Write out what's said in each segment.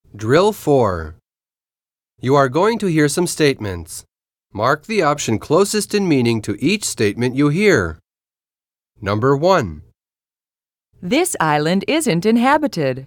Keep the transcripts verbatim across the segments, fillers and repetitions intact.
Drill four. You are going to hear some statements. Mark the option closest in meaning to each statement you hear. Number one. This island isn't inhabited.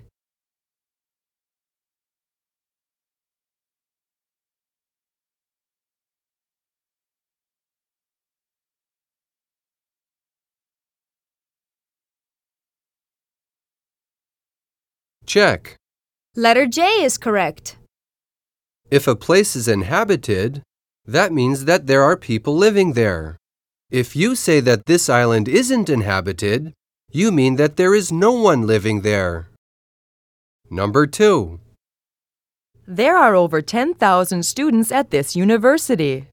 Check. Letter J is correct. If a place is inhabited, that means that there are people living there. If you say that this island isn't inhabited, you mean that there is no one living there. Number two. There are over ten thousand students at this university.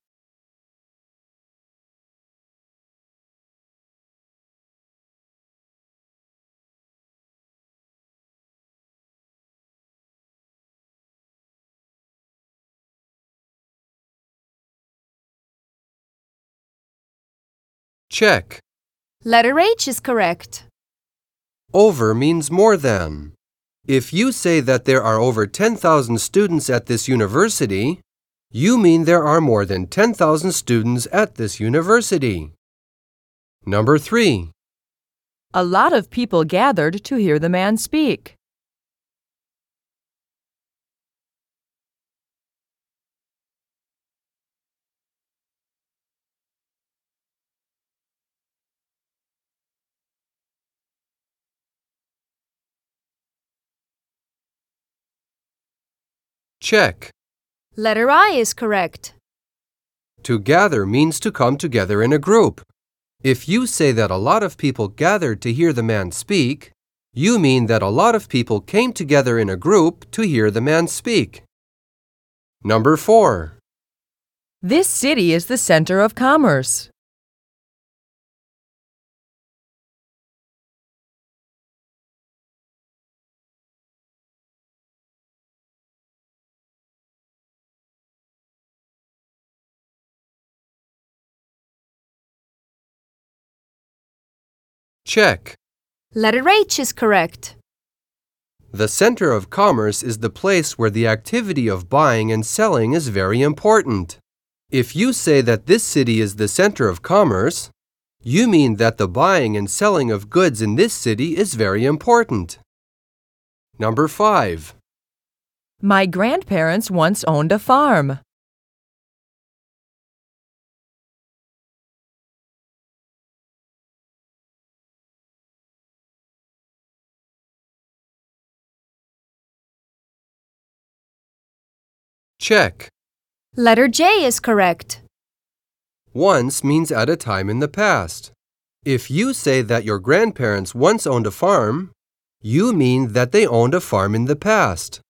Check. Letter H is correct. Over means more than. If you say that there are over ten thousand students at this university, you mean there are more than ten thousand students at this university. Number three. A lot of people gathered to hear the man speak. Check. Letter I is correct. To gather means to come together in a group. If you say that a lot of people gathered to hear the man speak, you mean that a lot of people came together in a group to hear the man speak. Number four. This city is the center of commerce. Check. Letter H is correct. The center of commerce is the place where the activity of buying and selling is very important. If you say that this city is the center of commerce, you mean that the buying and selling of goods in this city is very important. Number five. My grandparents once owned a farm. Check. Letter J is correct. Once means at a time in the past. If you say that your grandparents once owned a farm, you mean that they owned a farm in the past.